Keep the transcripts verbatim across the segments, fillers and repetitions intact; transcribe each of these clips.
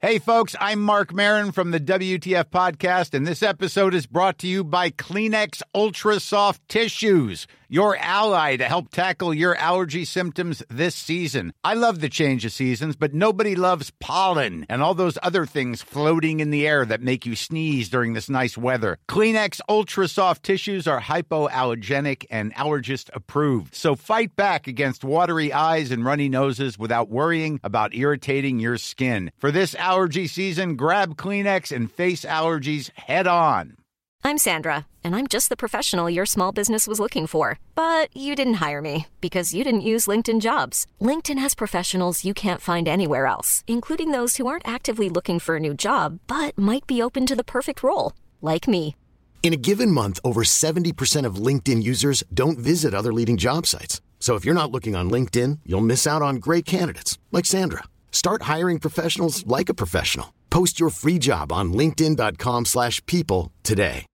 Hey, folks, I'm Mark Maron from the W T F Podcast, and this episode is brought to you by Kleenex Ultra Soft Tissues, your ally to help tackle your allergy symptoms this season. I love the change of seasons, but nobody loves pollen and all those other things floating in the air that make you sneeze during this nice weather. Kleenex Ultra Soft Tissues are hypoallergenic and allergist approved, so fight back against watery eyes and runny noses without worrying about irritating your skin. For this allergy season, grab Kleenex and face allergies head on. I'm Sandra, and I'm just the professional your small business was looking for. But you didn't hire me because you didn't use LinkedIn Jobs. LinkedIn has professionals you can't find anywhere else, including those who aren't actively looking for a new job, but might be open to the perfect role, like me. In a given month, over seventy percent of LinkedIn users don't visit other leading job sites. So if you're not looking on LinkedIn, you'll miss out on great candidates like Sandra. Start hiring professionals like a professional. Post your free job on linkedin.com slash people today.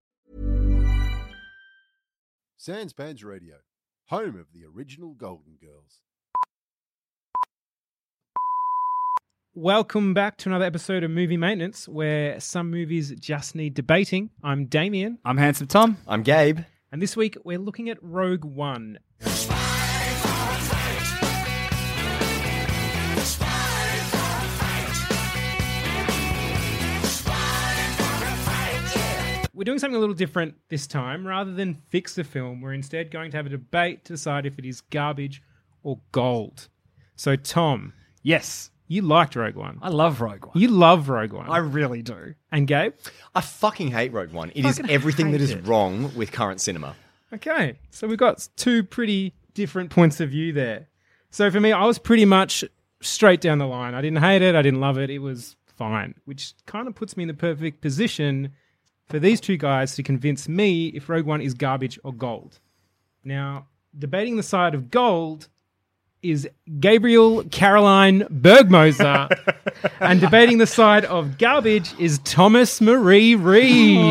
Sans Pants Radio, home of the original Golden Girls. Welcome back to another episode of Movie Maintenance, where some movies just need debating. I'm Damien. I'm Handsome Tom. I'm Gabe. And this week we're looking at Rogue One. We're doing something a little different this time. Rather than fix the film, we're instead going to have a debate to decide if it is garbage or gold. So, Tom. Yes. You liked Rogue One. I love Rogue One. You love Rogue One. I really do. And Gabe? I fucking hate Rogue One. It is everything that is it. wrong with current cinema. Okay. So we've got two pretty different points of view there. So for me, I was pretty much straight down the line. I didn't hate it. I didn't love it. It was fine, which kind of puts me in the perfect position for these two guys to convince me if Rogue One is garbage or gold. Now, debating the side of gold is Gabriel Caroline Bergmoser, and debating the side of garbage is Thomas Marie Reed.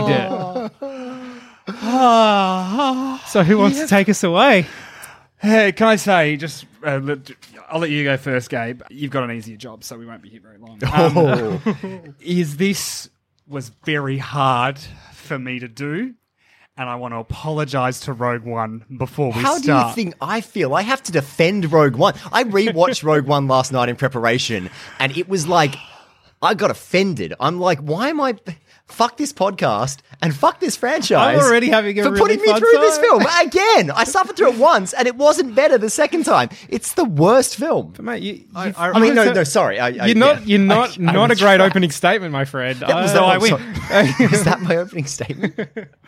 Oh. So who wants to take us away? Hey, can I say, just uh, let, I'll let you go first, Gabe. You've got an easier job, so we won't be here very long. Um, Oh. is this was very hard for me to do, and I want to apologise to Rogue One before we How start. do you think I feel? I have to defend Rogue One. I rewatched Rogue One last night in preparation, and it was like, I got offended. I'm like, why am I... Fuck this podcast and fuck this franchise. I'm already having a for really putting me fun through time. this film again. I suffered through it once, and it wasn't better the second time. It's the worst film. But mate, you, I- you- I- I mean, no, so- no, sorry. I, I, You're not. yeah. You're not. I- I not a was great trying. opening statement, my friend. That was Uh, the- I oh, win. sorry. Was that my opening statement?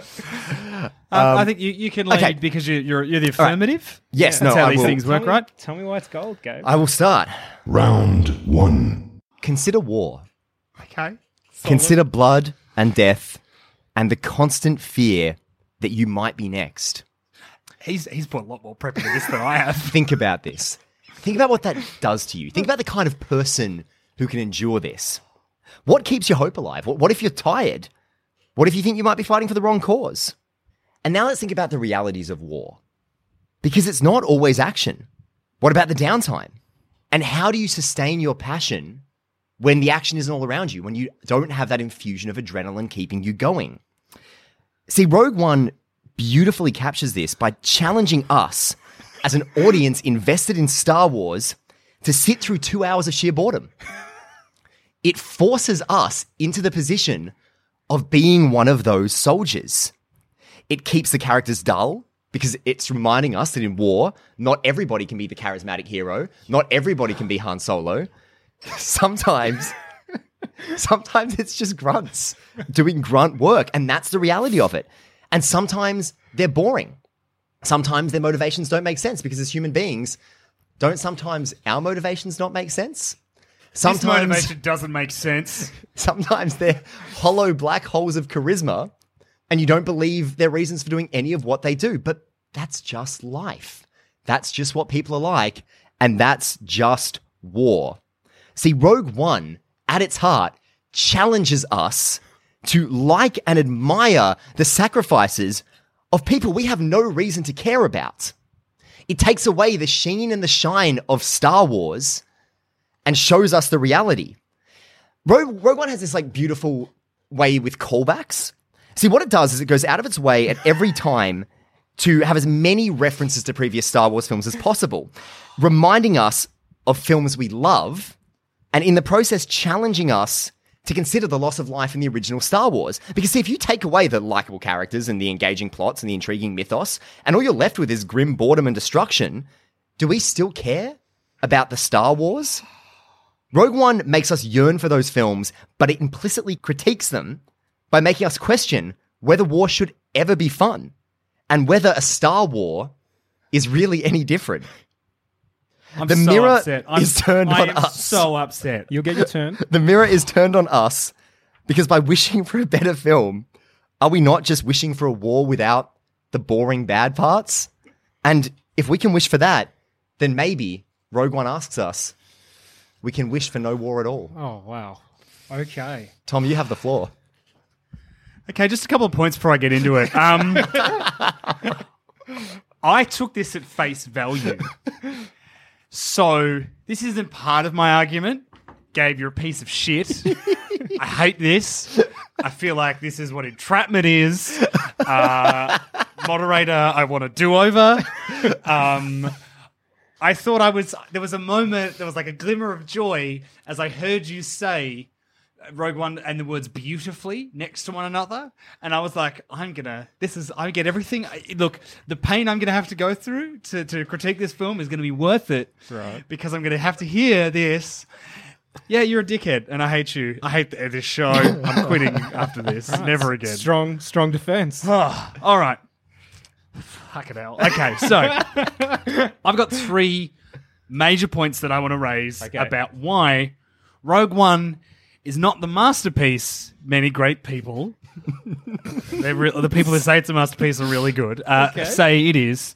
Um, I think you, you can lead okay. because you, you're you're the affirmative. Yes, That's no, how I these will. things work, Tell me- right? Tell me why it's gold, Gabe. I will start. Round one. Consider war. Okay. Consider blood and death and the constant fear that you might be next. He's he's put a lot more prep into this than I have. Think about this. Think about what that does to you. Think about the kind of person who can endure this. What keeps your hope alive? What, what if you're tired? What if you think you might be fighting for the wrong cause? And now let's think about the realities of war. Because it's not always action. What about the downtime? And how do you sustain your passion when the action isn't all around you, when you don't have that infusion of adrenaline keeping you going? See, Rogue One beautifully captures this by challenging us as an audience invested in Star Wars to sit through two hours of sheer boredom. It forces us into the position of being one of those soldiers. It keeps the characters dull because it's reminding us that in war, not everybody can be the charismatic hero. Not everybody can be Han Solo. Sometimes, sometimes it's just grunts doing grunt work, and that's the reality of it. And sometimes they're boring. Sometimes their motivations don't make sense because as human beings, don't sometimes our motivations not make sense? This Sometimes, motivation doesn't make sense. sometimes they're hollow black holes of charisma and you don't believe their reasons for doing any of what they do. But that's just life. That's just what people are like. And that's just war. See, Rogue One, at its heart, challenges us to like and admire the sacrifices of people we have no reason to care about. It takes away the sheen and the shine of Star Wars and shows us the reality. Rogue, Rogue One has this like beautiful way with callbacks. See, what it does is it goes out of its way at every time to have as many references to previous Star Wars films as possible, reminding us of films we love, and in the process challenging us to consider the loss of life in the original Star Wars. Because see, if you take away the likable characters and the engaging plots and the intriguing mythos, and all you're left with is grim boredom and destruction, do we still care about the Star Wars? Rogue One makes us yearn for those films, but it implicitly critiques them by making us question whether war should ever be fun and whether a Star War is really any different. I'm the so mirror upset. I'm, is turned I on am us. so upset. You'll get your turn. The mirror is turned on us because by wishing for a better film, are we not just wishing for a war without the boring bad parts? And if we can wish for that, then maybe Rogue One asks us, we can wish for no war at all. Oh, wow. Okay. Tom, you have the floor. Okay, just a couple of points before I get into it. Um, I took this at face value. So this isn't part of my argument. Gabe, you're a piece of shit. I hate this. I feel like this is what entrapment is. Uh, moderator, I want a do-over. Um, I thought I was... There was a moment, there was like a glimmer of joy as I heard you say Rogue One and the words beautifully next to one another. And I was like, I'm going to... This is... I get everything... I, look, the pain I'm going to have to go through to, to critique this film is going to be worth it. Right. Because I'm going to have to hear this... Yeah, you're a dickhead, and I hate you. I hate this show. I'm quitting after this. Never again. Strong, strong defense. Oh, all right. Fuck it hell. Okay, so I've got three major points that I want to raise Okay. about why Rogue One is not the masterpiece many great people, they're re- the people who say it's a masterpiece are really good, uh, Okay. say it is.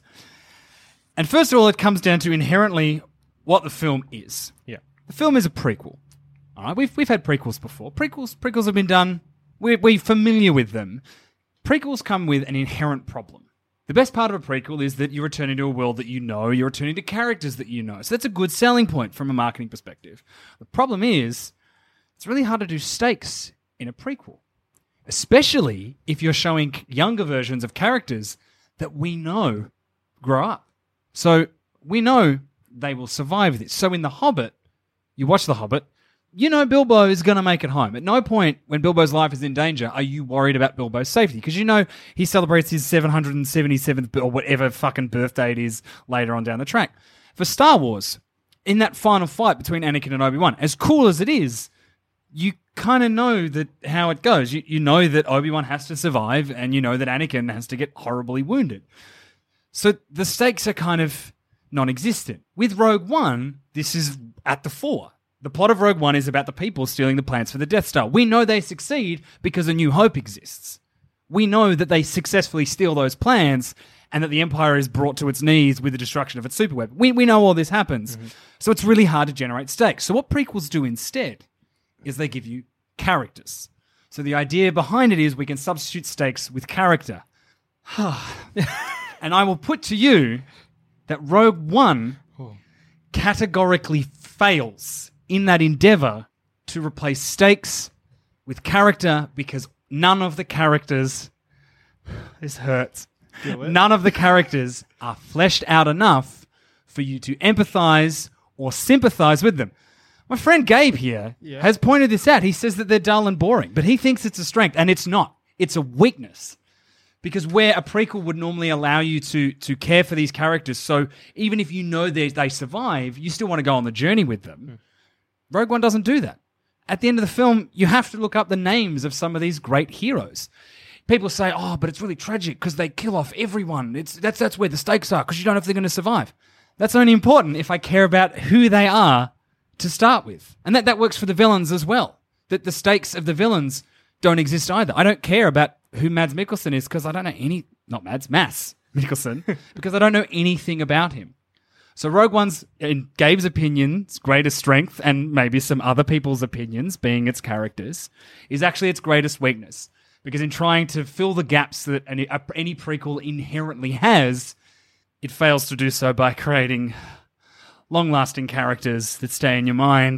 And first of all, it comes down to inherently what the film is. Yeah. The film is a prequel. All right, we've we've had prequels before. Prequels prequels have been done. We're we're familiar with them. Prequels come with an inherent problem. The best part of a prequel is that you're returning to a world that you know. You're returning to characters that you know. So that's a good selling point from a marketing perspective. The problem is, it's really hard to do stakes in a prequel, especially if you're showing younger versions of characters that we know grow up. So we know they will survive this. So in The Hobbit, you watch The Hobbit, you know Bilbo is going to make it home. At no point when Bilbo's life is in danger are you worried about Bilbo's safety, because you know he celebrates his seven hundred seventy-seventh or whatever fucking birthday it is later on down the track. For Star Wars, in that final fight between Anakin and Obi-Wan, as cool as it is, you kind of know that how it goes. You, you know that Obi-Wan has to survive, and you know that Anakin has to get horribly wounded. So the stakes are kind of non-existent. With Rogue One, this is at the fore. The plot of Rogue One is about the people stealing the plans for the Death Star. We know they succeed because A New Hope exists. We know that they successfully steal those plans and that the Empire is brought to its knees with the destruction of its superweapon. We, we know all this happens. Mm-hmm. So it's really hard to generate stakes. So what prequels do instead is they give you characters. So the idea behind it is we can substitute stakes with character. And I will put to you that Rogue One categorically fails in that endeavor to replace stakes with character, because none of the characters, this hurts, none of the characters are fleshed out enough for you to empathize or sympathize with them. My friend Gabe here Yeah. has pointed this out. He says that they're dull and boring, but he thinks it's a strength, and it's not. It's a weakness. Because where a prequel would normally allow you to to care for these characters, so even if you know they they survive, you still want to go on the journey with them. Mm. Rogue One doesn't do that. At the end of the film, you have to look up the names of some of these great heroes. People say, oh, but it's really tragic because they kill off everyone. It's that's that's where the stakes are, because you don't know if they're going to survive. That's only important if I care about who they are to start with. And that, that works for the villains as well. That the stakes of the villains don't exist either. I don't care about who Mads Mikkelsen is because I don't know any... Not Mads, Mads Mikkelsen. Because I don't know anything about him. So Rogue One's, in Gabe's opinion, its greatest strength, and maybe some other people's opinions, being its characters, is actually its greatest weakness. Because in trying to fill the gaps that any, any prequel inherently has, it fails to do so by creating long-lasting characters that stay in your mind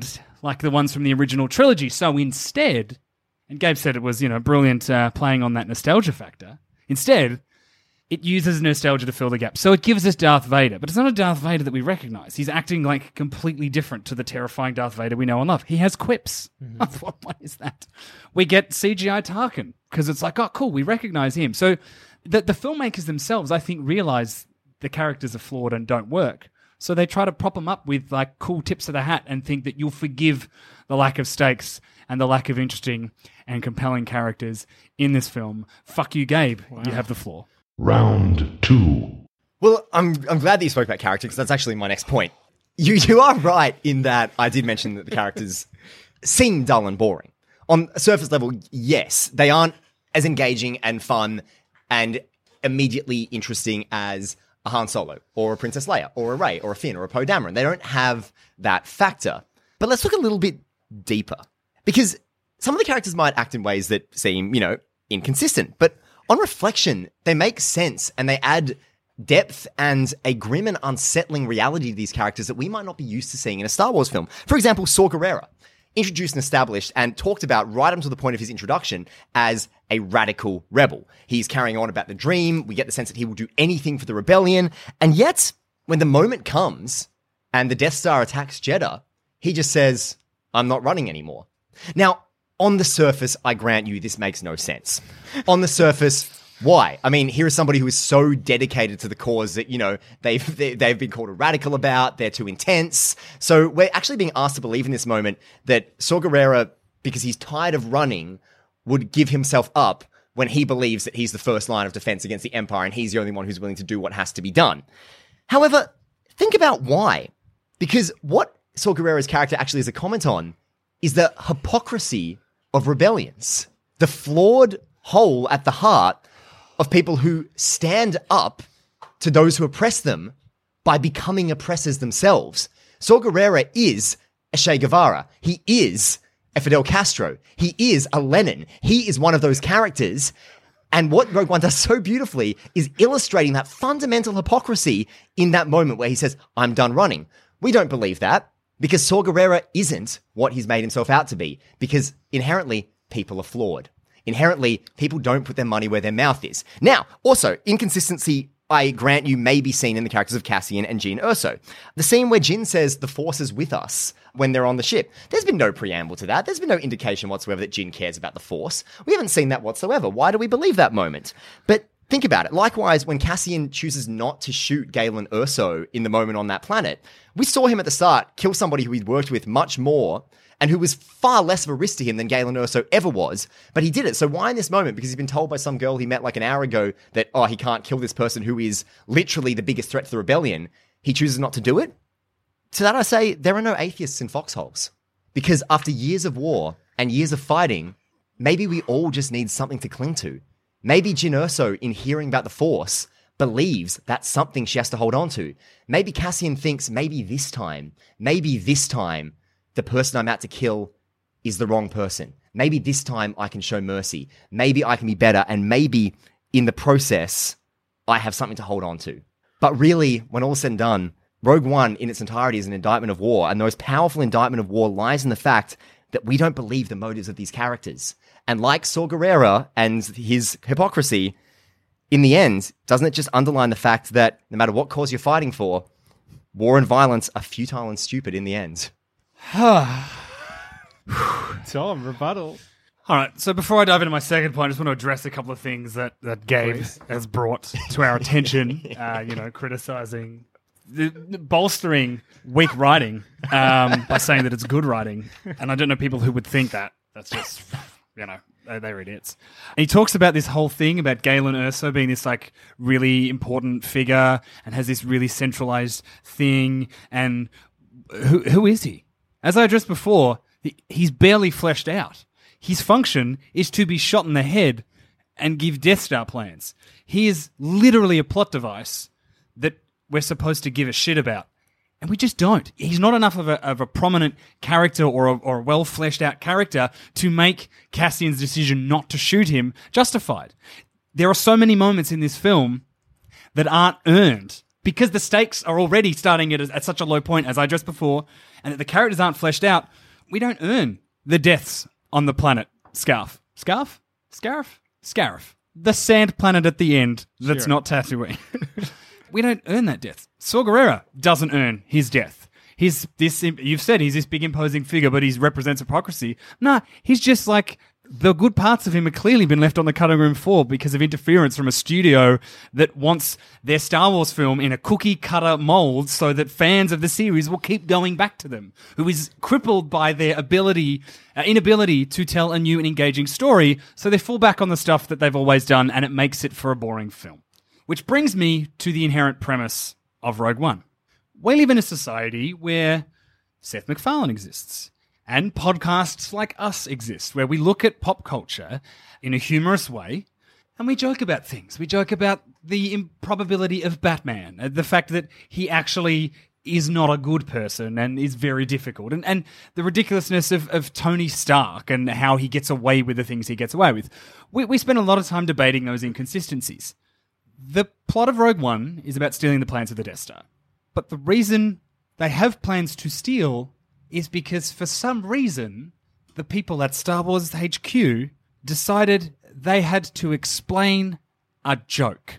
like the ones from the original trilogy. So instead, and Gabe said it was, you know, brilliant uh, playing on that nostalgia factor. Instead, it uses nostalgia to fill the gap. So it gives us Darth Vader, but it's not a Darth Vader that we recognize. He's acting like completely different to the terrifying Darth Vader we know and love. He has quips. Mm-hmm. what, what is that? We get C G I Tarkin because it's like, oh, cool, we recognize him. So the, the filmmakers themselves, I think, realize the characters are flawed and don't work. So they try to prop them up with like cool tips of the hat and think that you'll forgive the lack of stakes and the lack of interesting and compelling characters in this film. Fuck you, Gabe. Wow. You have the floor. Round two. Well, I'm I'm glad that you spoke about character because that's actually my next point. You you are right in that I did mention that the characters seem dull and boring. On a surface level, yes, they aren't as engaging and fun and immediately interesting as a Han Solo or a Princess Leia or a Rey or a Finn or a Poe Dameron. They don't have that factor. But let's look a little bit deeper because some of the characters might act in ways that seem, you know, inconsistent, but on reflection, they make sense and they add depth and a grim and unsettling reality to these characters that we might not be used to seeing in a Star Wars film. For example, Saw Gerrera, introduced and established and talked about right up to the point of his introduction as a radical rebel. He's carrying on about the dream. We get the sense that he will do anything for the rebellion. And yet, when the moment comes and the Death Star attacks Jeddah, he just says, I'm not running anymore. Now, on the surface, I grant you, this makes no sense. On the surface, why? I mean, here is somebody who is so dedicated to the cause that, you know, they've, they, they've been called a radical about, they're too intense. So we're actually being asked to believe in this moment that Saw Gerrera, because he's tired of running, would give himself up when he believes that he's the first line of defense against the Empire and he's the only one who's willing to do what has to be done. However, think about why. Because what Saw Gerrera's character actually is a comment on is the hypocrisy of rebellions. The flawed hole at the heart of people who stand up to those who oppress them by becoming oppressors themselves. Saw Gerrera is a Che Guevara. He is a Fidel Castro. He is a Lenin. He is one of those characters. And what Rogue One does so beautifully is illustrating that fundamental hypocrisy in that moment where he says, I'm done running. We don't believe that because Saw Gerrera isn't what he's made himself out to be, because inherently people are flawed. Inherently, people don't put their money where their mouth is. Now, also, inconsistency, I grant you, may be seen in the characters of Cassian and Jyn Erso. The scene where Jyn says the Force is with us when they're on the ship. There's been no preamble to that. There's been no indication whatsoever that Jyn cares about the Force. We haven't seen that whatsoever. Why do we believe that moment? But think about it. Likewise, when Cassian chooses not to shoot Galen Erso in the moment on that planet, we saw him at the start kill somebody who he'd worked with much more and who was far less of a risk to him than Galen Erso ever was, but he did it. So why in this moment? Because he's been told by some girl he met like an hour ago that, oh, he can't kill this person who is literally the biggest threat to the rebellion. He chooses not to do it? To that I say, there are no atheists in foxholes. Because after years of war and years of fighting, maybe we all just need something to cling to. Maybe Jyn Erso, in hearing about the Force, believes that's something she has to hold on to. Maybe Cassian thinks maybe this time, maybe this time, the person I'm out to kill is the wrong person. Maybe this time I can show mercy. Maybe I can be better. And maybe in the process, I have something to hold on to. But really, when all is said and done, Rogue One in its entirety is an indictment of war. And the most powerful indictment of war lies in the fact that we don't believe the motives of these characters. And like Saw Gerrera and his hypocrisy, in the end, doesn't it just underline the fact that no matter what cause you're fighting for, war and violence are futile and stupid in the end? Tom, rebuttal. All right, so before I dive into my second point, I just want to address a couple of things that, that Gabe Please. has brought to our attention, uh, you know, criticizing, the, the bolstering weak writing um, by saying that it's good writing. And I don't know people who would think that. That's just, you know, they're, they're idiots. And he talks about this whole thing about Galen Erso being this, like, really important figure and has this really centralized thing. And who who is he? As I addressed before, he's barely fleshed out. His function is to be shot in the head and give Death Star plans. He is literally a plot device that we're supposed to give a shit about. And we just don't. He's not enough of a, of a prominent character or a, or a well-fleshed-out character to make Cassian's decision not to shoot him justified. There are so many moments in this film that aren't earned because the stakes are already starting at, at such a low point, as I addressed before, and that the characters aren't fleshed out. We don't earn the deaths on the planet Scarf. Scarf? Scarf? Scarf. The sand planet at the end that's Sure. not Tatooine. We don't earn that death. Saw Gerrera doesn't earn his death. He's this, you've said he's this big imposing figure, but he represents hypocrisy. Nah, he's just like, the good parts of him have clearly been left on the cutting room floor because of interference from a studio that wants their Star Wars film in a cookie cutter mold so that fans of the series will keep going back to them, who is crippled by their ability, uh, inability to tell a new and engaging story, so they fall back on the stuff that they've always done, and it makes it for a boring film. Which brings me to the inherent premise of Rogue One. We live in a society where Seth MacFarlane exists. And podcasts like us exist, where we look at pop culture in a humorous way and we joke about things. We joke about the improbability of Batman, the fact that he actually is not a good person and is very difficult, and, and the ridiculousness of, of Tony Stark and how he gets away with the things he gets away with. We, we spend a lot of time debating those inconsistencies. The plot of Rogue One is about stealing the plans of the Death Star. But the reason they have plans to steal is because for some reason, the people at Star Wars H Q decided they had to explain a joke.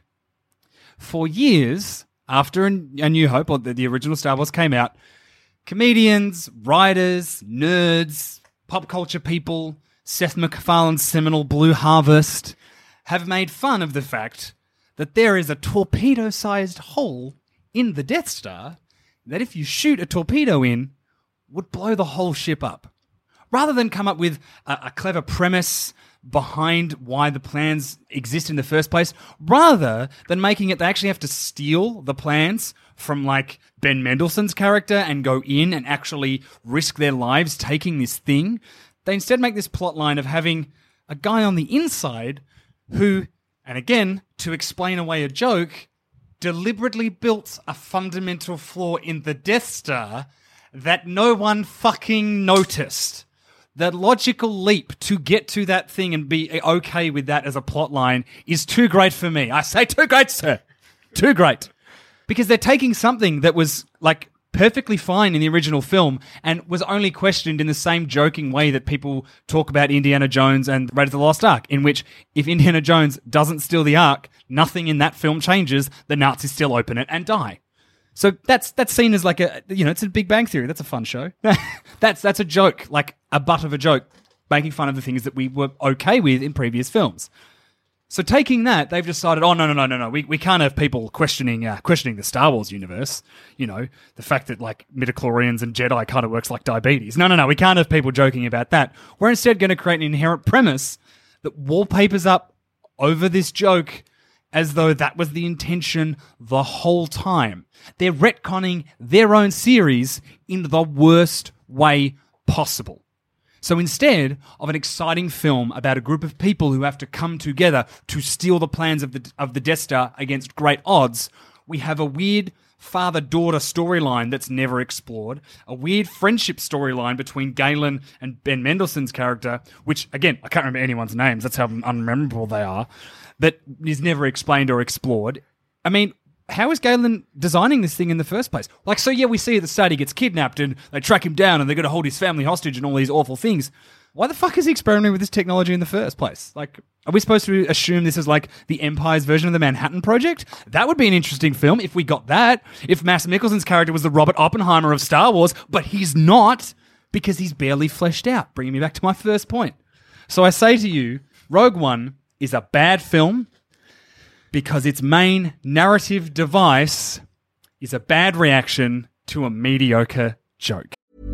For years, after A New Hope, or the original Star Wars came out, comedians, writers, nerds, pop culture people, Seth MacFarlane's seminal Blue Harvest, have made fun of the fact that there is a torpedo-sized hole in the Death Star that if you shoot a torpedo in, would blow the whole ship up. Rather than come up with a, a clever premise behind why the plans exist in the first place, rather than making it they actually have to steal the plans from like Ben Mendelsohn's character and go in and actually risk their lives taking this thing, they instead make this plot line of having a guy on the inside who, and again, to explain away a joke, deliberately built a fundamental flaw in the Death Star that no one fucking noticed. The logical leap to get to that thing and be okay with that as a plot line is too great for me. I say too great, sir. Too great. Because they're taking something that was like perfectly fine in the original film and was only questioned in the same joking way that people talk about Indiana Jones and Raiders of the Lost Ark, in which if Indiana Jones doesn't steal the Ark, nothing in that film changes, the Nazis still open it and die. So that's that's seen as like a, you know, it's a Big Bang Theory. That's a fun show. that's that's a joke, like a butt of a joke, making fun of the things that we were okay with in previous films. So taking that, they've decided, oh, no, no, no, no, no, we we can't have people questioning uh, questioning the Star Wars universe. You know, the fact that like midichlorians and Jedi kind of works like diabetes. No, no, no, we can't have people joking about that. We're instead going to create an inherent premise that wallpapers up over this joke as though that was the intention the whole time. They're retconning their own series in the worst way possible. So instead of an exciting film about a group of people who have to come together to steal the plans of the of the Death Star against great odds, we have a weird father-daughter storyline that's never explored, a weird friendship storyline between Galen and Ben Mendelsohn's character, which, again, I can't remember anyone's names, that's how unmemorable they are, but is never explained or explored. I mean, how is Galen designing this thing in the first place? Like, so yeah, we see at the start he gets kidnapped and they track him down and they're going to hold his family hostage and all these awful things. Why the fuck is he experimenting with this technology in the first place? Like, are we supposed to assume this is like the Empire's version of the Manhattan Project? That would be an interesting film if we got that. If Mads Mikkelsen's character was the Robert Oppenheimer of Star Wars, but he's not because he's barely fleshed out, bringing me back to my first point. So I say to you, Rogue One is a bad film because its main narrative device is a bad reaction to a mediocre joke.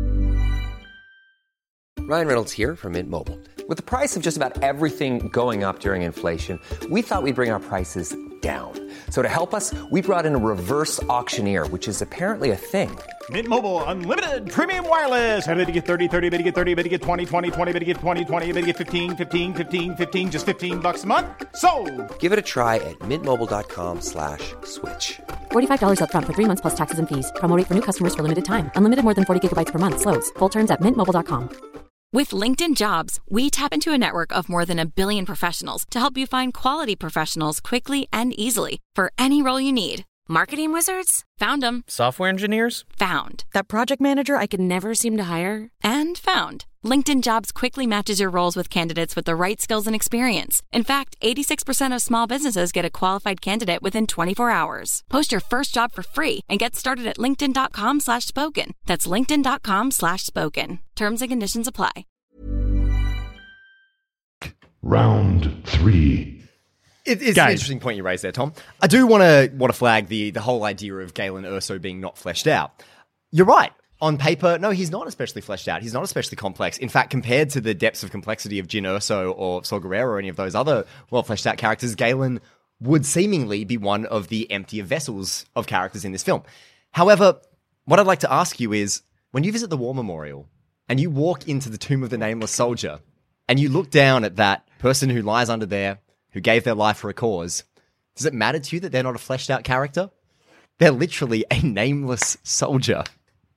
Ryan Reynolds here from Mint Mobile. With the price of just about everything going up during inflation, we thought we'd bring our prices down. So to help us, we brought in a reverse auctioneer, which is apparently a thing. Mint Mobile Unlimited Premium Wireless. How to get thirty, thirty, how to get thirty, how to get twenty, twenty, twenty, how to get twenty, twenty, how to get fifteen, fifteen, fifteen, fifteen, just fifteen bucks a month? Sold! Give it a try at mintmobile.com slash switch. forty-five dollars up front for three months plus taxes and fees. Promo rate for new customers for limited time. Unlimited more than forty gigabytes per month. Slows full terms at mint mobile dot com. With LinkedIn Jobs, we tap into a network of more than a billion professionals to help you find quality professionals quickly and easily for any role you need. Marketing wizards? Found them. Software engineers? Found. That project manager I could never seem to hire? And found. LinkedIn Jobs quickly matches your roles with candidates with the right skills and experience. In fact, eighty-six percent of small businesses get a qualified candidate within twenty-four hours. Post your first job for free and get started at linkedin.com slash spoken. That's linkedin.com slash spoken. Terms and conditions apply. Round three. It, it's an interesting point you raised there, Tom. I do want to want to flag the the whole idea of Galen Erso being not fleshed out. You're right. On paper, no, he's not especially fleshed out. He's not especially complex. In fact, compared to the depths of complexity of Jyn Erso or Saw Gerrera or any of those other well-fleshed out characters, Galen would seemingly be one of the emptier vessels of characters in this film. However, what I'd like to ask you is, when you visit the War Memorial and you walk into the Tomb of the Nameless Soldier and you look down at that person who lies under there, who gave their life for a cause, does it matter to you that they're not a fleshed out character? They're literally a nameless soldier.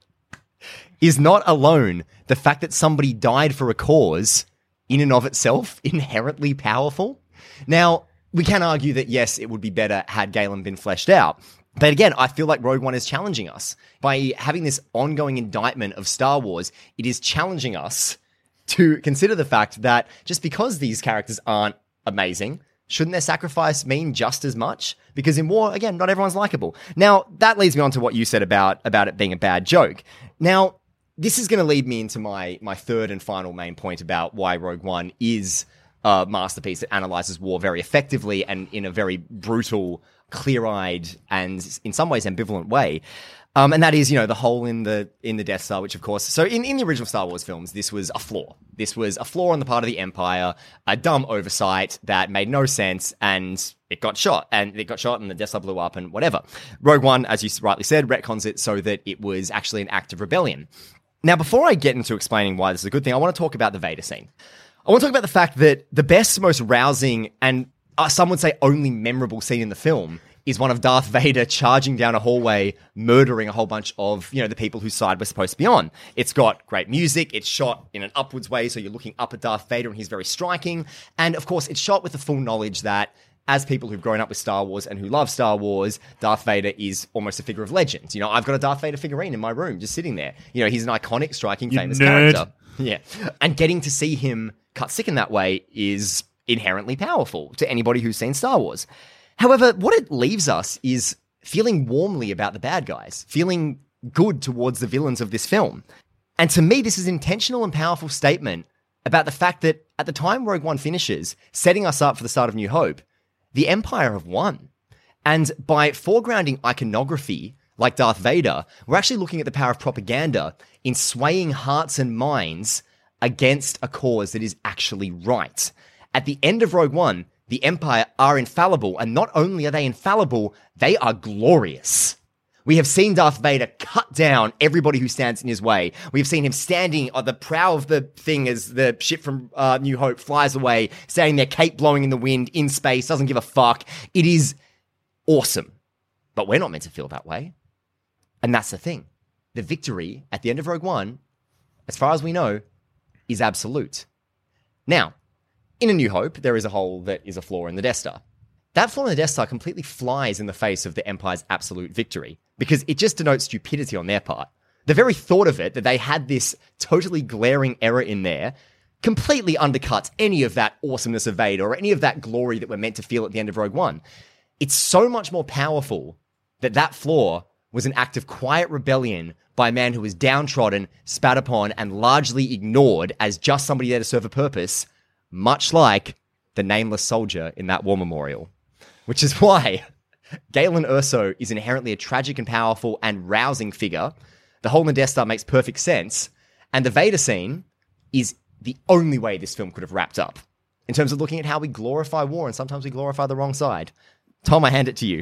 Is not alone the fact that somebody died for a cause in and of itself inherently powerful? Now, we can argue that yes, it would be better had Galen been fleshed out. But again, I feel like Rogue One is challenging us. By having this ongoing indictment of Star Wars, it is challenging us to consider the fact that just because these characters aren't amazing, shouldn't their sacrifice mean just as much? Because in war, again, not everyone's likable. Now, that leads me on to what you said about, about it being a bad joke. Now, this is going to lead me into my, my third and final main point about why Rogue One is a masterpiece that analyzes war very effectively and in a very brutal, clear-eyed, and in some ways ambivalent way. Um, and that is, you know, the hole in the in the Death Star, which of course, so in, in the original Star Wars films, this was a flaw. This was a flaw on the part of the Empire, a dumb oversight that made no sense, and it got shot. And it got shot, and the Death Star blew up, and whatever. Rogue One, as you rightly said, retcons it so that it was actually an act of rebellion. Now, before I get into explaining why this is a good thing, I want to talk about the Vader scene. I want to talk about the fact that the best, most rousing, and uh, some would say only memorable scene in the film is one of Darth Vader charging down a hallway, murdering a whole bunch of, you know, the people whose side we're supposed to be on. It's got great music. It's shot in an upwards way, so you're looking up at Darth Vader, and he's very striking. And, of course, it's shot with the full knowledge that, as people who've grown up with Star Wars and who love Star Wars, Darth Vader is almost a figure of legend. You know, I've got a Darth Vader figurine in my room just sitting there. You know, he's an iconic, striking, You famous nerd. character. Yeah. And getting to see him cut sick in that way is inherently powerful to anybody who's seen Star Wars. However, what it leaves us is feeling warmly about the bad guys, feeling good towards the villains of this film. And to me, this is an intentional and powerful statement about the fact that at the time Rogue One finishes, setting us up for the start of New Hope, the Empire have won. And by foregrounding iconography like Darth Vader, we're actually looking at the power of propaganda in swaying hearts and minds against a cause that is actually right. At the end of Rogue One, the Empire are infallible, and not only are they infallible, they are glorious. We have seen Darth Vader cut down everybody who stands in his way. We have seen him standing on the prow of the thing as the ship from uh, New Hope flies away, standing there, cape blowing in the wind, in space, doesn't give a fuck. It is awesome. But we're not meant to feel that way. And that's the thing. The victory at the end of Rogue One, as far as we know, is absolute. Now, in A New Hope, there is a hole that is a flaw in the Death Star. That flaw in the Death Star completely flies in the face of the Empire's absolute victory, because it just denotes stupidity on their part. The very thought of it, that they had this totally glaring error in there, completely undercuts any of that awesomeness of Vader or any of that glory that we're meant to feel at the end of Rogue One. It's so much more powerful that that flaw was an act of quiet rebellion by a man who was downtrodden, spat upon, and largely ignored as just somebody there to serve a purpose, much like the nameless soldier in that war memorial. Which is why Galen Erso is inherently a tragic and powerful and rousing figure. The hole in the Death Star makes perfect sense. And the Vader scene is the only way this film could have wrapped up, in terms of looking at how we glorify war, and sometimes we glorify the wrong side. Tom, I hand it to you.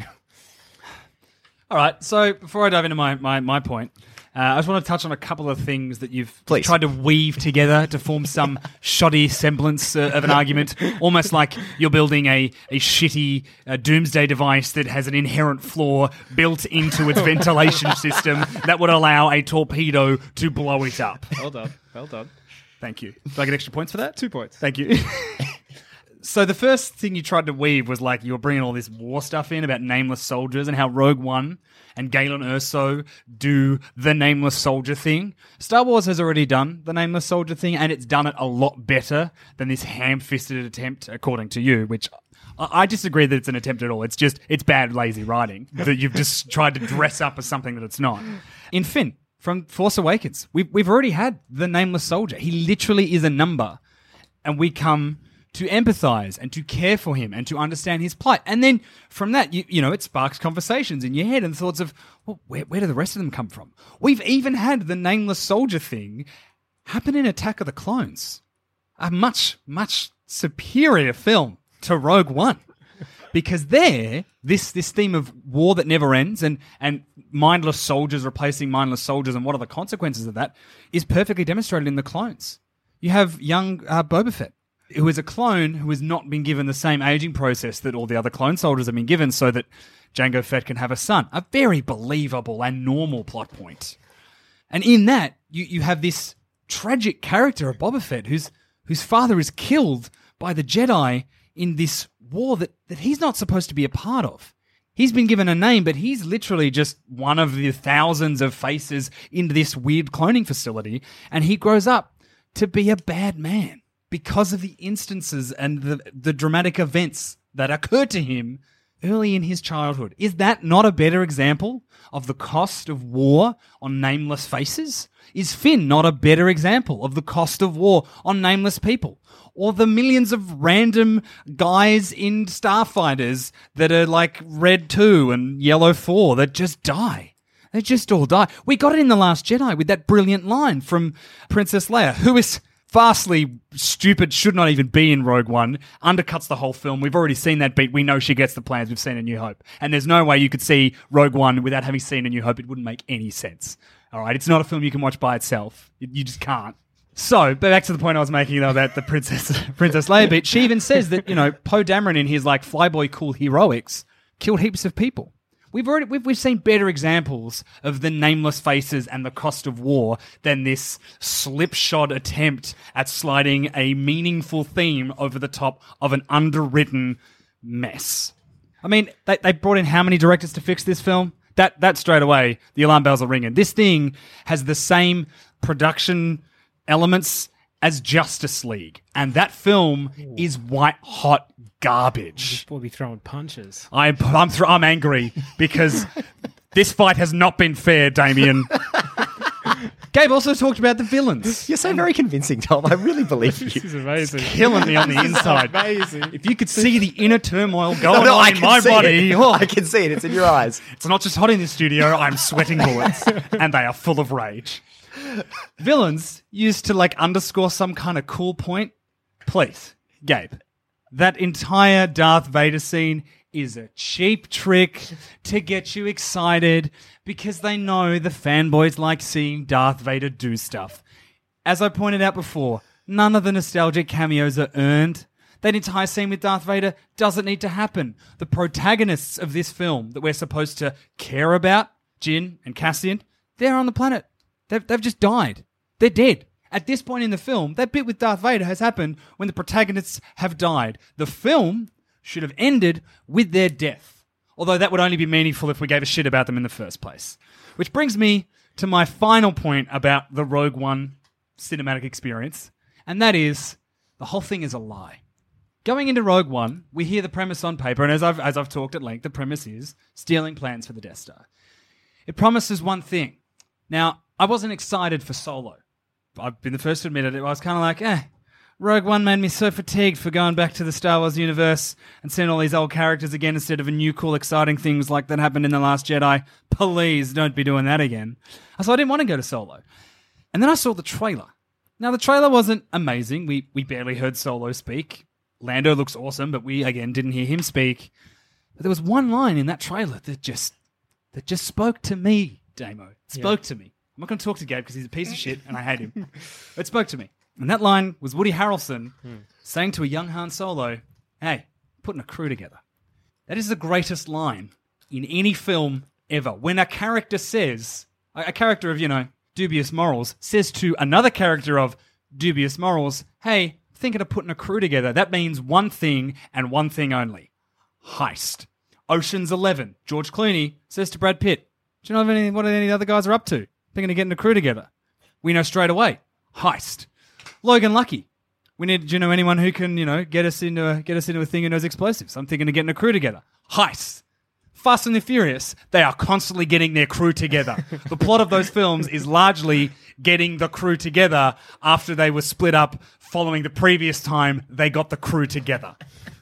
All right, so before I dive into my, my, my point, uh, I just want to touch on a couple of things that you've Please. tried to weave together to form some shoddy semblance uh, of an argument, almost like you're building a, a shitty uh, doomsday device that has an inherent flaw built into its ventilation system that would allow a torpedo to blow it up. Well done. Well done. Thank you. Do I get extra points for that? Two points. Thank you. So the first thing you tried to weave was like you were bringing all this war stuff in about nameless soldiers and how Rogue One and Galen Erso do the nameless soldier thing. Star Wars has already done the nameless soldier thing, and it's done it a lot better than this ham-fisted attempt, according to you, which I, I disagree that it's an attempt at all. It's just, it's bad, lazy writing that you've just tried to dress up as something that it's not. In Finn, from Force Awakens, we've, we've already had the nameless soldier. He literally is a number, and we come to empathize and to care for him and to understand his plight. And then from that, you, you know, it sparks conversations in your head and thoughts of, well, where, where do the rest of them come from? We've even had the nameless soldier thing happen in Attack of the Clones, a much, much superior film to Rogue One. Because there, this this theme of war that never ends and, and mindless soldiers replacing mindless soldiers and what are the consequences of that is perfectly demonstrated in the clones. You have young uh, Boba Fett, who is a clone who has not been given the same aging process that all the other clone soldiers have been given so that Jango Fett can have a son. A very believable and normal plot point. And in that, you, you have this tragic character of Boba Fett whose, whose father is killed by the Jedi in this war that, that he's not supposed to be a part of. He's been given a name, but he's literally just one of the thousands of faces in this weird cloning facility, and he grows up to be a bad man because of the instances and the, the dramatic events that occurred to him early in his childhood. Is that not a better example of the cost of war on nameless faces? Is Finn not a better example of the cost of war on nameless people? Or the millions of random guys in Starfighters that are like Red two and Yellow four that just die? They just all die. We got it in The Last Jedi with that brilliant line from Princess Leia, who is vastly stupid, should not even be in Rogue One, undercuts the whole film. We've already seen that beat. We know she gets the plans. We've seen A New Hope. And there's no way you could see Rogue One without having seen A New Hope. It wouldn't make any sense. All right? It's not a film you can watch by itself. You just can't. So, but back to the point I was making though about the Princess Princess Leia bit. She even says that, you know, Poe Dameron in his like flyboy cool heroics killed heaps of people. We've already we've, we've seen better examples of the nameless faces and the cost of war than this slipshod attempt at sliding a meaningful theme over the top of an underwritten mess. I mean, they they brought in how many directors to fix this film? That that straight away, the alarm bells are ringing. This thing has the same production elements as Justice League, and that film Ooh. is white hot garbage. We'll be throwing punches. I'm I'm, th- I'm angry because this fight has not been fair, Damien. Gabe also talked about the villains. You're so very convincing, Tom. I really believe you. This is amazing. It's killing me on the inside. Amazing. If you could see the inner turmoil going no, no, on in my body. Oh. I can see it. It's in your eyes. It's not just hot in this studio. I'm sweating bullets, and they are full of rage. Villains used to like underscore some kind of cool point. Please, Gabe, that entire Darth Vader scene is a cheap trick to get you excited because they know the fanboys like seeing Darth Vader do stuff. As I pointed out before, none of the nostalgic cameos are earned. That entire scene with Darth Vader doesn't need to happen. The protagonists of this film that we're supposed to care about, Jyn and Cassian, they're on the planet. They've, they've just died. They're dead. At this point in the film, that bit with Darth Vader has happened when the protagonists have died. The film should have ended with their death. Although that would only be meaningful if we gave a shit about them in the first place. Which brings me to my final point about the Rogue One cinematic experience, and that is the whole thing is a lie. Going into Rogue One, we hear the premise on paper, and as I've, as I've talked at length, the premise is stealing plans for the Death Star. It promises one thing. Now, I wasn't excited for Solo. I've been the first to admit it. I was kind of like, eh, Rogue One made me so fatigued for going back to the Star Wars universe and seeing all these old characters again instead of a new, cool, exciting things like that happened in The Last Jedi. Please don't be doing that again. So I didn't want to go to Solo. And then I saw the trailer. Now, the trailer wasn't amazing. We we barely heard Solo speak. Lando looks awesome, but we, again, didn't hear him speak. But there was one line in that trailer that just that just spoke to me, Damo. It spoke yeah. to me. I'm not going to talk to Gabe because he's a piece of shit and I hate him. It spoke to me. And that line was Woody Harrelson hmm. saying to a young Han Solo, hey, putting a crew together. That is the greatest line in any film ever. When a character says, a character of, you know, dubious morals, says to another character of dubious morals, hey, thinking of putting a crew together. That means one thing and one thing only. Heist. Ocean's Eleven. George Clooney says to Brad Pitt, do you know any, what any other guys are up to? Thinking of getting a crew together. We know straight away. Heist. Logan Lucky. We need, do you know anyone who can, you know, get us into a, get us into a thing who knows explosives? I'm thinking of getting a crew together. Heist. Fast and the Furious. They are constantly getting their crew together. The plot of those films is largely getting the crew together after they were split up following the previous time they got the crew together.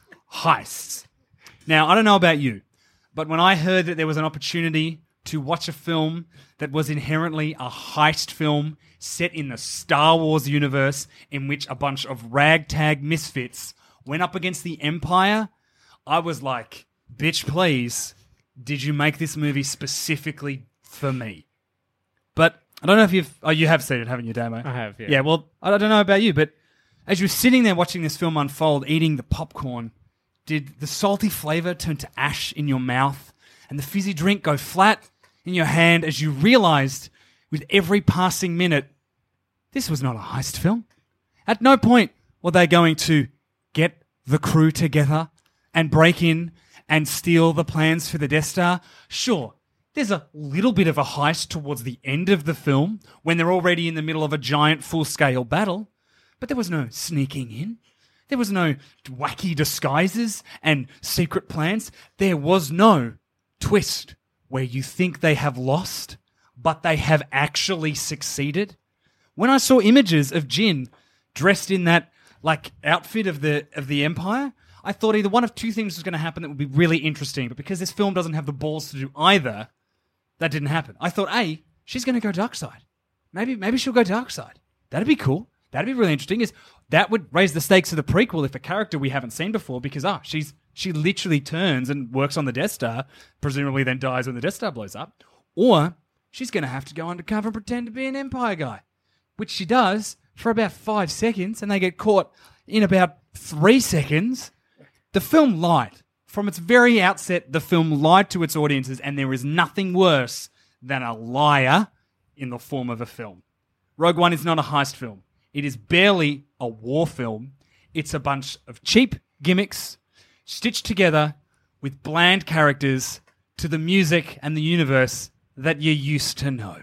Heists. Now, I don't know about you, but when I heard that there was an opportunity to watch a film that was inherently a heist film set in the Star Wars universe in which a bunch of ragtag misfits went up against the Empire, I was like, bitch, please, did you make this movie specifically for me? But I don't know if you've... Oh, you have seen it, haven't you, Damo? I have, yeah. Yeah, well, I don't know about you, but as you were sitting there watching this film unfold, eating the popcorn, did the salty flavour turn to ash in your mouth and the fizzy drink go flat in your hand as you realised with every passing minute, this was not a heist film? At no point were they going to get the crew together and break in and steal the plans for the Death Star. Sure, there's a little bit of a heist towards the end of the film when they're already in the middle of a giant full-scale battle, but there was no sneaking in. There was no wacky disguises and secret plans. There was no twist where you think they have lost, but they have actually succeeded. When I saw images of Jin dressed in that like outfit of the of the Empire, I thought either one of two things was going to happen that would be really interesting, but because this film doesn't have the balls to do either, that didn't happen. I thought, A, she's going to go dark side. Maybe maybe she'll go dark side. That'd be cool. That'd be really interesting. Is that would raise the stakes of the prequel if a character we haven't seen before, because ah, she's she literally turns and works on the Death Star, presumably then dies when the Death Star blows up, or she's going to have to go undercover and pretend to be an Empire guy, which she does for about five seconds, and they get caught in about three seconds. The film lied. From its very outset, the film lied to its audiences, and there is nothing worse than a liar in the form of a film. Rogue One is not a heist film. It is barely a war film. It's a bunch of cheap gimmicks stitched together with bland characters to the music and the universe that you used to know.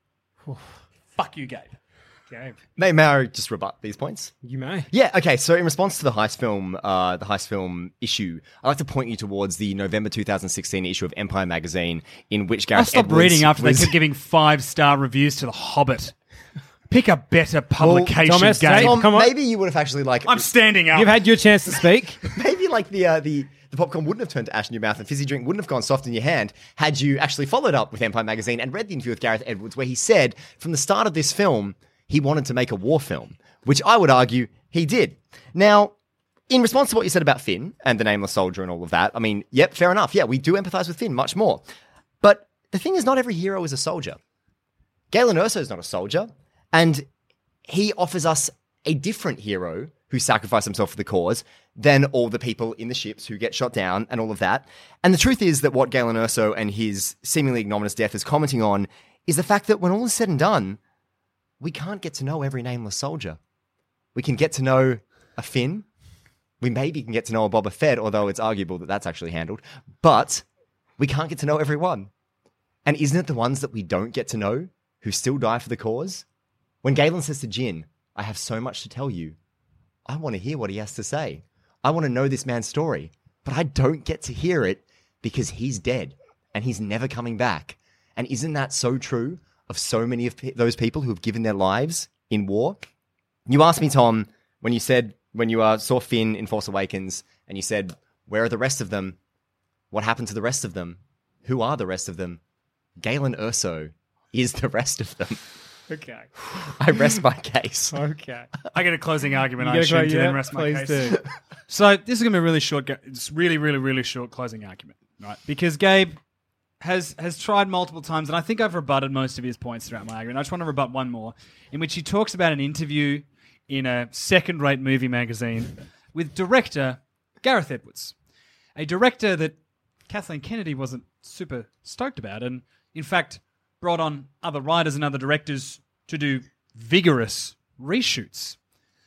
Fuck you, Gabe. Gabe. May, may I just rebut these points? You may. Yeah, okay, so in response to the heist film, uh, the heist film issue, I'd like to point you towards the November two thousand sixteen issue of Empire magazine, in which Gareth I stopped Edwards reading after was... they kept giving five-star reviews to The Hobbit. Pick a better publication, Well, Thomas, Gabe. Tom, Come on. Maybe you would have actually like... I'm standing up. You've had your chance to speak. Maybe like the uh, the the popcorn wouldn't have turned to ash in your mouth and fizzy drink wouldn't have gone soft in your hand had you actually followed up with Empire magazine and read the interview with Gareth Edwards where he said from the start of this film he wanted to make a war film, which I would argue he did. Now, in response to what you said about Finn and the Nameless Soldier and all of that, I mean, yep, fair enough. Yeah, we do empathize with Finn much more. But the thing is, not every hero is a soldier. Galen Erso is not a soldier, and he offers us a different hero who sacrificed himself for the cause than all the people in the ships who get shot down and all of that. And the truth is that what Galen Erso and his seemingly ignominious death is commenting on is the fact that when all is said and done, we can't get to know every nameless soldier. We can get to know a Finn. We maybe can get to know a Boba Fett, although it's arguable that that's actually handled. But we can't get to know everyone. And isn't it the ones that we don't get to know who still die for the cause? When Galen says to Jin, I have so much to tell you, I want to hear what he has to say. I want to know this man's story, but I don't get to hear it because he's dead and he's never coming back. And isn't that so true of so many of pe- those people who have given their lives in war? You asked me, Tom, when you said, when you uh, saw Finn in Force Awakens and you said, where are the rest of them? What happened to the rest of them? Who are the rest of them? Galen Erso is the rest of them. Okay. I rest my case. Okay. I get a closing argument. You I gotta assume go, to yeah, then rest my please case. do. So this is going to be a really short, it's really, really, really short closing argument, right? Because Gabe has has tried multiple times, and I think I've rebutted most of his points throughout my argument. I just want to rebut one more, in which he talks about an interview in a second-rate movie magazine with director Gareth Edwards, a director that Kathleen Kennedy wasn't super stoked about, and in fact brought on other writers and other directors to do vigorous reshoots.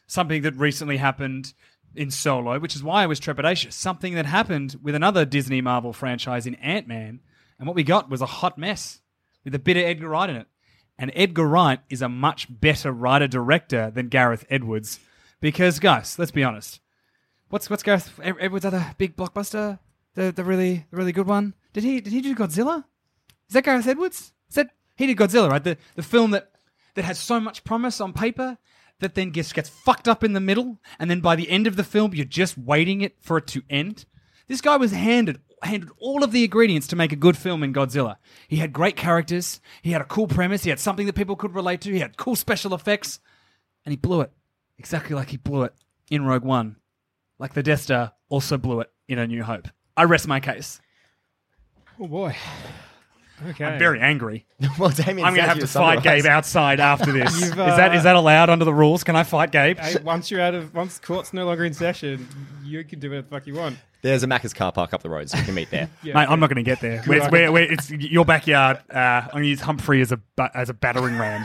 something that recently happened in Solo, which is why I was trepidatious. Something that happened with another Disney Marvel franchise in Ant-Man, and what we got was a hot mess with a bit of Edgar Wright in it. And Edgar Wright is a much better writer-director than Gareth Edwards. Because, guys, let's be honest. What's what's Gareth Edwards' other big blockbuster? The the really the really good one? Did he did he do Godzilla? Is that Gareth Edwards? Is that he did Godzilla, right? The the film that, that has so much promise on paper that then gets gets fucked up in the middle, and then by the end of the film you're just waiting it for it to end. This guy was handed handed all of the ingredients to make a good film in Godzilla. He had great characters, he had a cool premise, he had something that people could relate to, he had cool special effects, and he blew it. Exactly like he blew it in Rogue One. Like the Death Star also blew it in A New Hope. I rest my case. Oh boy. Okay. I'm very angry. Well, Damien, I'm going to have to fight Gabe outside after this. You've, is that uh, is that allowed under the rules? Can I fight Gabe? Hey, once you're out of, once court's no longer in session, you can do whatever the fuck you want. There's a Macca's car park up the road, so you can meet there. Yeah, Mate, okay. I'm not going to get there. It's, where, where, it's your backyard. Uh, I'm going to use Humphrey as a ba- as a battering ram.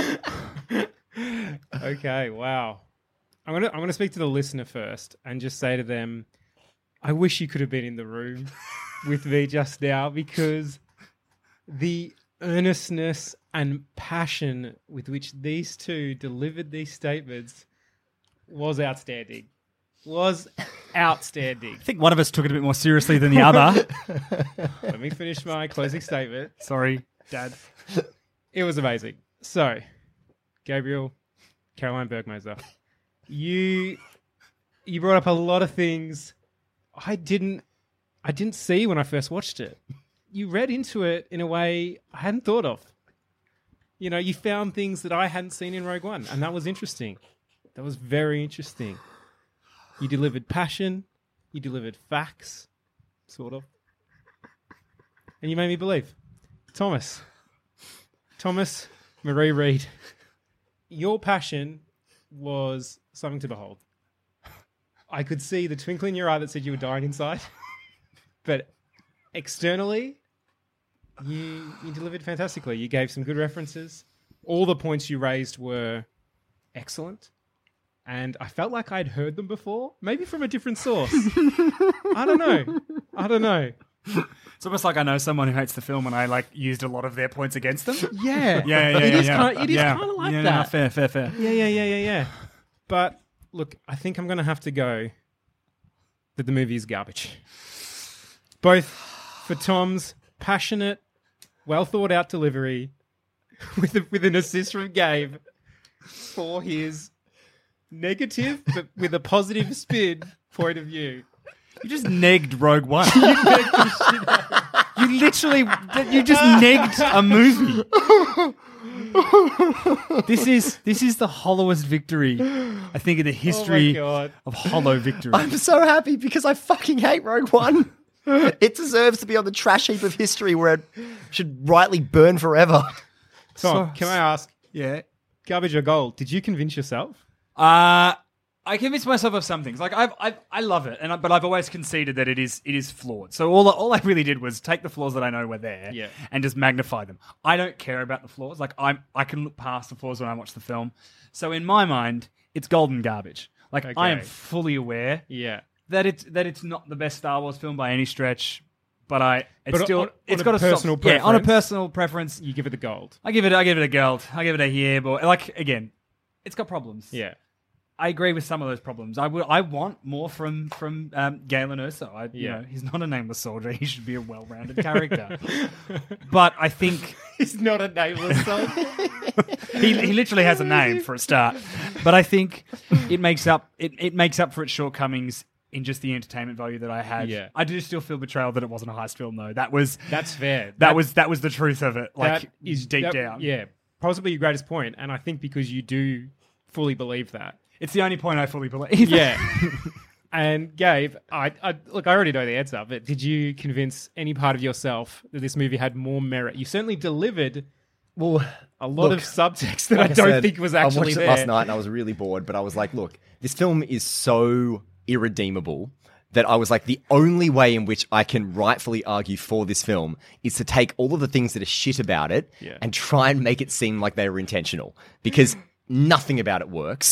Okay, wow. I'm gonna I'm gonna speak to the listener first and just say to them, I wish you could have been in the room with me just now, because the earnestness and passion with which these two delivered these statements was outstanding. Was outstanding. I think one of us took it a bit more seriously than the other. Let me finish my closing statement. Sorry, Dad. It was amazing. So, Gabriel, Caroline Bergmazer, you you brought up a lot of things I didn't I didn't see when I first watched it. You read into it in a way I hadn't thought of. You know, you found things that I hadn't seen in Rogue One, and that was interesting. That was very interesting. You delivered passion, you delivered facts, sort of. And you made me believe. Thomas. Thomas Marie Reed, your passion was something to behold. I could see the twinkle in your eye that said you were dying inside. But externally, you you delivered fantastically. You gave some good references. All the points you raised were excellent. And I felt like I'd heard them before, maybe from a different source. I don't know. I don't know. It's almost like I know someone who hates the film and I like used a lot of their points against them. Yeah. yeah, yeah, yeah. It is yeah. kind, it is yeah. kind of like yeah, that. No, fair, fair, fair. Yeah, yeah, yeah, yeah, yeah. But look, I think I'm going to have to go that the movie is garbage. Both for Tom's passionate, well thought out delivery with a, with an assist from Gabe for his negative but with a positive spin point of view. You just negged Rogue One. you, negged the shit out. You literally, you just negged a movie. This is this is the hollowest victory, I think, in the history God. of hollow victory. I'm so happy because I fucking hate Rogue One. It deserves to be on the trash heap of history where it should rightly burn forever. Tom, So- can I ask, Yeah. garbage or gold, did you convince yourself? Uh I convinced myself of some things. Like I've, I've I love it, and I, but I've always conceded that it is it is flawed. So all all I really did was take the flaws that I know were there, Yeah. and just magnify them. I don't care about the flaws. Like I'm I can look past the flaws when I watch the film. So in my mind, it's golden garbage. Like I am Okay. fully aware Yeah. that it's that it's not the best Star Wars film by any stretch, but I it's But still on- on it's a got a personal soft, yeah on a preference- personal preference. You give it the gold. I give it I give it a gold. I give it a yeah, but like again, it's got problems. Yeah. I agree with some of those problems. I would. I want more from from um, Galen Erso. I, you Yeah. know, he's not a nameless soldier. He should be a well-rounded character. But I think He's not a nameless soul. he he literally has a name for a start. But I think it makes up it, it makes up for its shortcomings in just the entertainment value that I had. Yeah. I do still feel betrayal that it wasn't a heist film though. That was That's fair. that, That- was that was the truth of it. Like that is deep that- down. Yeah, possibly your greatest point, and I think because you do fully believe that. It's the only point I fully believe. Yeah. And Gabe, I, I look, I already know the answer, but did you convince any part of yourself that this movie had more merit? You certainly delivered Well, a lot look, of subtext that like I don't said, think was I actually watched there. it last night and I was really bored, but I was like, look, this film is so irredeemable that I was like, the only way in which I can rightfully argue for this film is to take all of the things that are shit about it Yeah. and try and make it seem like they were intentional, because nothing about it works.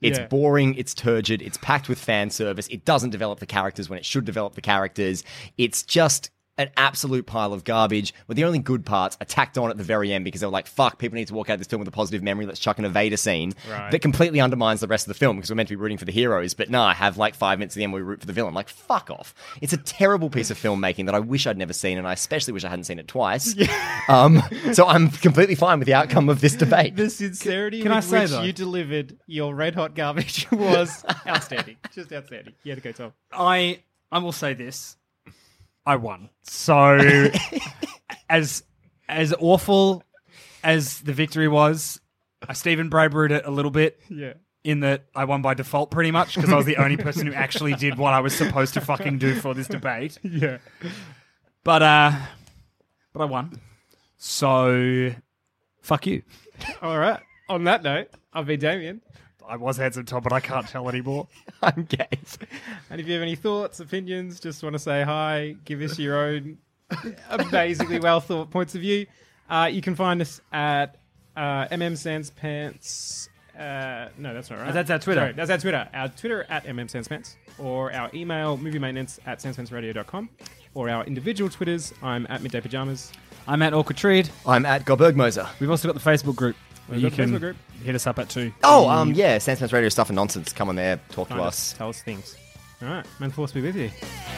It's Yeah. boring, it's turgid, it's packed with fan service, it doesn't develop the characters when it should develop the characters. It's just an absolute pile of garbage, where the only good parts are tacked on at the very end because they were like, fuck, people need to walk out of this film with a positive memory, let's chuck in a Vader scene Right. that completely undermines the rest of the film because we're meant to be rooting for the heroes, but nah, have like five minutes at the end where we root for the villain. Like, fuck off. It's a terrible piece of filmmaking that I wish I'd never seen, and I especially wish I hadn't seen it twice. um, so I'm completely fine with the outcome of this debate. The sincerity Can I with say, which though- you delivered your red hot garbage was outstanding. Just outstanding. You had to go, Tom. I I will say this. I won. So as as awful as the victory was, I Stephen Braybrewed it a little bit. Yeah. In that I won by default pretty much because I was the only person who actually did what I was supposed to fucking do for this debate. Yeah. But uh but I won. So fuck you. All right. On that note, I've been Damien. I was Handsome Tom, but I can't tell anymore. I'm Gaze. And if you have any thoughts, opinions, just want to say hi, give us your own amazingly well thought points of view, uh, you can find us at uh, M M Sans Pants. Uh, no, that's not right. That's our Twitter. Sorry, that's our Twitter. Our Twitter at M M Sans Pants, or our email movie maintenance at sans pants radio dot com, or our individual Twitters. I'm at Midday Pajamas. I'm at Orchid Treed. I'm at Goldberg-Moser. We've also got the Facebook group. Where We've you got the can Facebook group. hit us up at too. Oh, um, yeah, Sans Pants Radio Stuff and Nonsense. Come on there, talk Find to us, us. tell us things. All right, man, force be with you.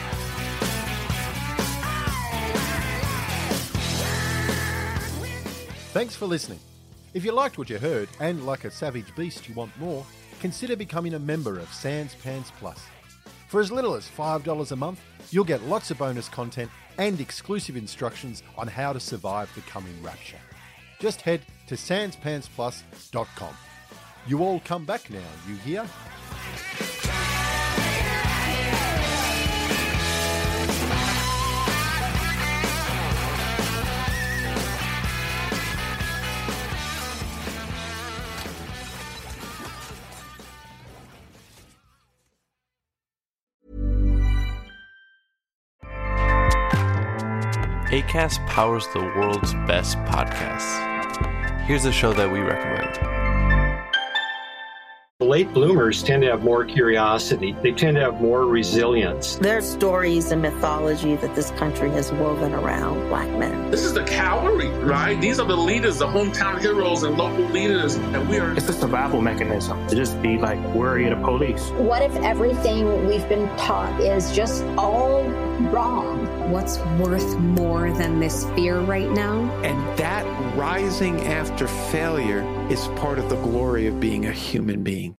Thanks for listening. If you liked what you heard and like a savage beast you want more, consider becoming a member of Sans Pants Plus. For as little as five dollars a month, you'll get lots of bonus content and exclusive instructions on how to survive the coming rapture. Just head to sans pants plus dot com. You all come back now, you hear? Acast powers the world's best podcasts. Here's a show that we recommend. Late bloomers tend to have more curiosity. They tend to have more resilience. There are stories and mythology that this country has woven around black men. This is the cavalry, right? These are the leaders, the hometown heroes and local leaders, and we are... It's a survival mechanism to just be like worried of police. What if everything we've been taught is just all wrong? What's worth more than this fear right now? And that rising after failure is part of the glory of being a human being.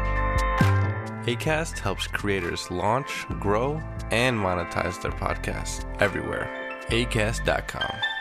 Acast helps creators launch, grow, and monetize their podcasts everywhere. acast dot com.